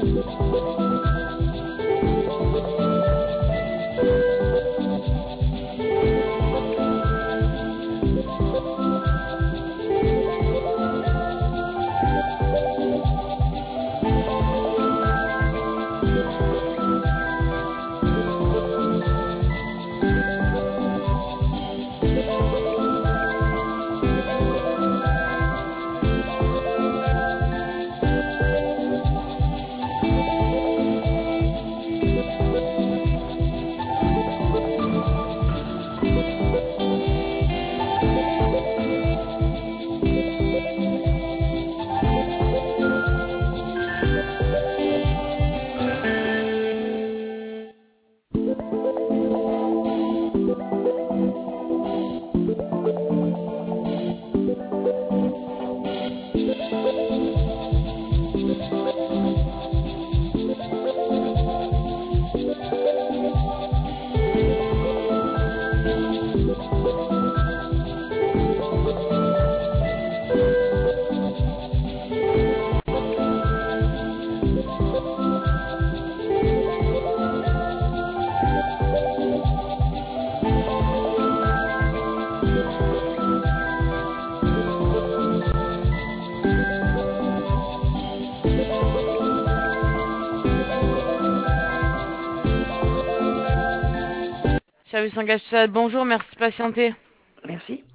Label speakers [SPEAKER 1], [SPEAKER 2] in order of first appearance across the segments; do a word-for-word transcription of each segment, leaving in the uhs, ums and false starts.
[SPEAKER 1] Service engage social, bonjour, merci de patienter.
[SPEAKER 2] Merci.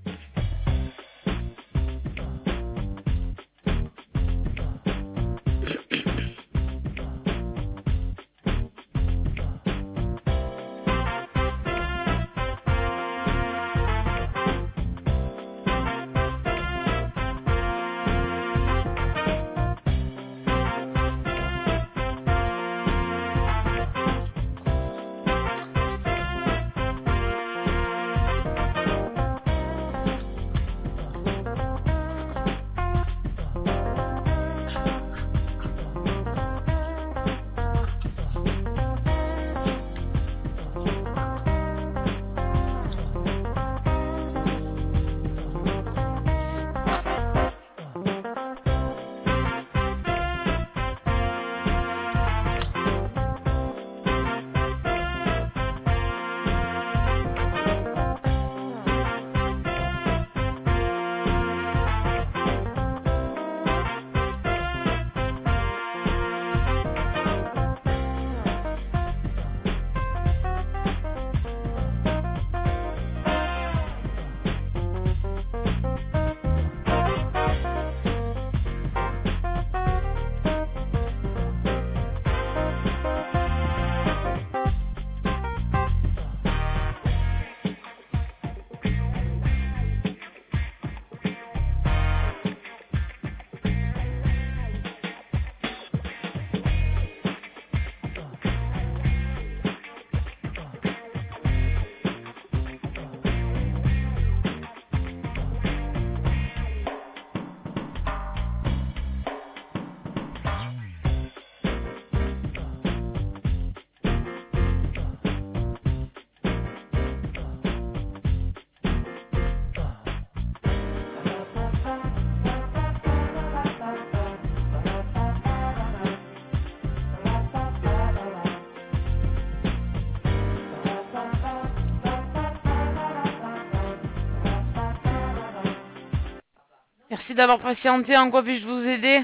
[SPEAKER 1] Merci d'avoir patienté, en quoi puis-je vous aider?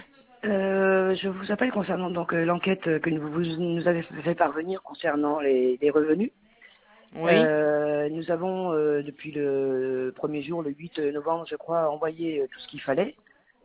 [SPEAKER 2] Euh, je vous appelle concernant donc euh, l'enquête que vous, vous nous avez fait parvenir concernant les, les revenus.
[SPEAKER 1] Oui.
[SPEAKER 2] Euh, nous avons euh, depuis le premier jour, le huit novembre, je crois, envoyé euh, tout ce qu'il fallait,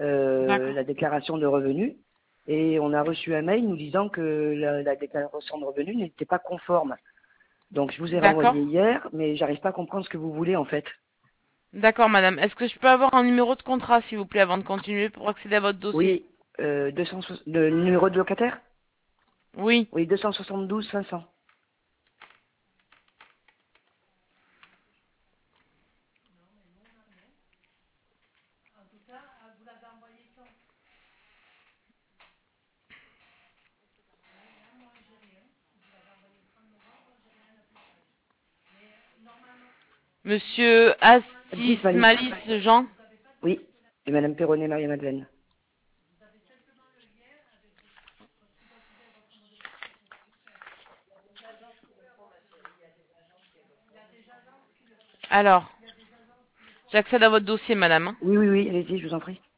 [SPEAKER 2] euh,
[SPEAKER 1] D'accord.
[SPEAKER 2] la déclaration de revenus, et on a reçu un mail nous disant que la, la déclaration de revenus n'était pas conforme. Donc je vous ai
[SPEAKER 1] D'accord.
[SPEAKER 2] renvoyé hier, mais j'arrive pas à comprendre ce que vous voulez en fait.
[SPEAKER 1] D'accord, madame. Est-ce que je peux avoir un numéro de contrat, s'il vous plaît, avant de continuer, pour accéder à votre dossier?
[SPEAKER 2] Oui, euh, deux cent soixante le numéro de locataire?
[SPEAKER 1] Oui.
[SPEAKER 2] Oui, deux cent soixante-douze cinq cents.
[SPEAKER 1] Monsieur
[SPEAKER 2] Dix Malice.
[SPEAKER 1] Astis Jean?
[SPEAKER 2] Oui, et Madame Perronnet Marie-Madeleine.
[SPEAKER 1] Alors, j'accède à votre dossier, madame. hein.
[SPEAKER 2] Oui, oui, oui, allez-y, je vous en prie.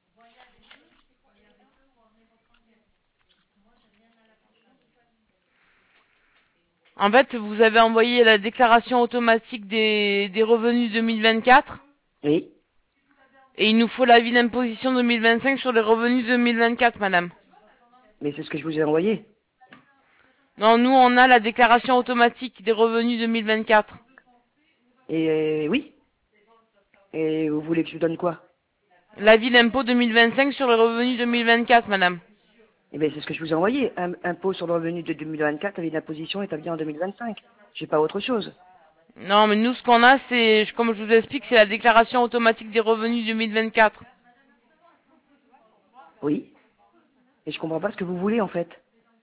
[SPEAKER 1] En fait, vous avez envoyé la déclaration automatique des, des revenus deux mille vingt-quatre.
[SPEAKER 2] Oui,
[SPEAKER 1] Et il nous faut l'avis d'imposition deux mille vingt-cinq sur les revenus deux mille vingt-quatre, madame.
[SPEAKER 2] mais c'est ce que je vous ai envoyé.
[SPEAKER 1] Non, nous, on a la déclaration automatique des revenus deux mille vingt-quatre.
[SPEAKER 2] Et euh, oui. Et vous voulez que je vous donne quoi?
[SPEAKER 1] L'avis d'impôt deux mille vingt-cinq sur les revenus deux mille vingt-quatre, madame.
[SPEAKER 2] Eh bien, c'est ce que je vous ai envoyé. Un, impôt sur le revenu de deux mille vingt-quatre avec l'imposition établie en deux mille vingt-cinq. J'ai pas autre chose.
[SPEAKER 1] Non, mais nous, ce qu'on a, c'est, comme je vous explique, c'est la déclaration automatique des revenus deux mille vingt-quatre.
[SPEAKER 2] Oui. Et je comprends pas ce que vous voulez, en fait.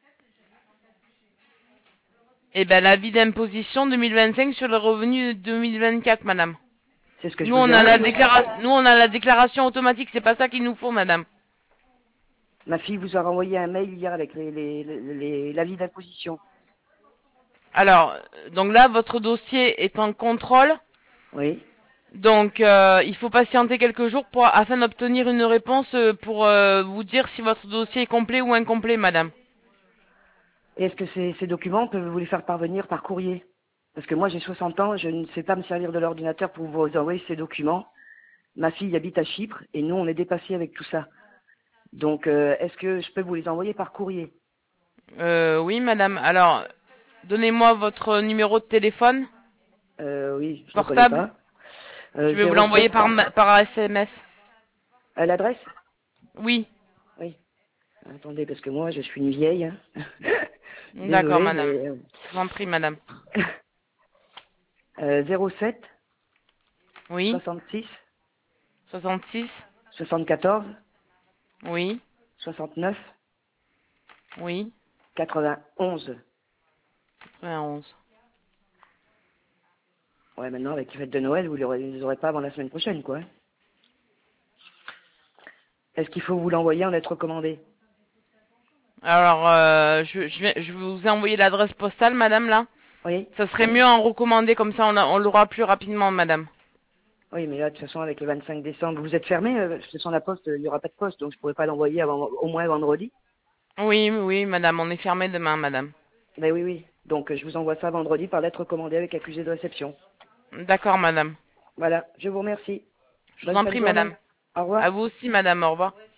[SPEAKER 1] Eh ben, l'avis d'imposition deux mille vingt-cinq sur les revenus deux mille vingt-quatre, madame.
[SPEAKER 2] C'est ce que je
[SPEAKER 1] Nous,
[SPEAKER 2] vous
[SPEAKER 1] on
[SPEAKER 2] ai
[SPEAKER 1] a la
[SPEAKER 2] envoyé.
[SPEAKER 1] déclaration, nous, on a la déclaration automatique, c'est pas ça qu'il nous faut, madame.
[SPEAKER 2] Ma fille vous a renvoyé un mail hier avec les, les, les, les- l'avis d'imposition.
[SPEAKER 1] Alors, donc là, votre dossier est en contrôle.
[SPEAKER 2] Oui.
[SPEAKER 1] Donc, euh, il faut patienter quelques jours pour, afin d'obtenir une réponse euh, pour euh, vous dire si votre dossier est complet ou incomplet, madame.
[SPEAKER 2] Et est-ce que ces, ces documents, on peut vous les faire parvenir par courrier? Parce que moi, j'ai soixante ans, je ne sais pas me servir de l'ordinateur pour vous envoyer ces documents. Ma fille habite à Chypre et nous, on est dépassés avec tout ça. Donc, euh, est-ce que je peux vous les envoyer par courrier?
[SPEAKER 1] Euh, oui, madame. Alors, donnez-moi votre numéro de téléphone
[SPEAKER 2] euh, Oui, je ne le connais
[SPEAKER 1] portable.
[SPEAKER 2] pas.
[SPEAKER 1] Je
[SPEAKER 2] Euh,
[SPEAKER 1] vais vous
[SPEAKER 2] zéro
[SPEAKER 1] l'envoyer
[SPEAKER 2] sept.
[SPEAKER 1] par, ma- par S M S.
[SPEAKER 2] À l'adresse?
[SPEAKER 1] Oui.
[SPEAKER 2] Oui. Attendez, parce que moi, je suis une vieille. hein.
[SPEAKER 1] D'accord,
[SPEAKER 2] Désolée,
[SPEAKER 1] madame.
[SPEAKER 2] mais...
[SPEAKER 1] Je vous en prie, madame.
[SPEAKER 2] Euh, zéro sept,
[SPEAKER 1] Oui.
[SPEAKER 2] soixante-six,
[SPEAKER 1] soixante-six.
[SPEAKER 2] soixante-quatorze,
[SPEAKER 1] Oui.
[SPEAKER 2] soixante-neuf,
[SPEAKER 1] Oui.
[SPEAKER 2] quatre-vingt-onze.
[SPEAKER 1] quatre-vingt-onze.
[SPEAKER 2] Ouais, maintenant, avec les fêtes de Noël, vous ne les aurez pas avant la semaine prochaine, quoi. Est-ce qu'il faut vous l'envoyer en lettre recommandée?
[SPEAKER 1] Alors, euh, je, je, vais- je vous ai envoyé l'adresse postale, madame, là.
[SPEAKER 2] Oui.
[SPEAKER 1] Ça serait mieux en recommandé, comme ça on, a- on l'aura plus rapidement, madame.
[SPEAKER 2] Oui, mais là, de toute façon, avec le vingt-cinq décembre, vous êtes fermé, euh, ce sont la poste, il n'y aura pas de poste, donc je pourrais pas l'envoyer avant au moins vendredi.
[SPEAKER 1] Oui, oui, madame, on est fermé demain, madame.
[SPEAKER 2] Ben oui, oui. Donc, euh, je vous envoie ça vendredi par lettre recommandée avec accusé de réception.
[SPEAKER 1] D'accord, madame.
[SPEAKER 2] Voilà, je vous remercie.
[SPEAKER 1] Je vous
[SPEAKER 2] Bonne
[SPEAKER 1] en
[SPEAKER 2] fin de
[SPEAKER 1] prie,
[SPEAKER 2] journée.
[SPEAKER 1] madame.
[SPEAKER 2] Au revoir.
[SPEAKER 1] À vous aussi, madame, au revoir.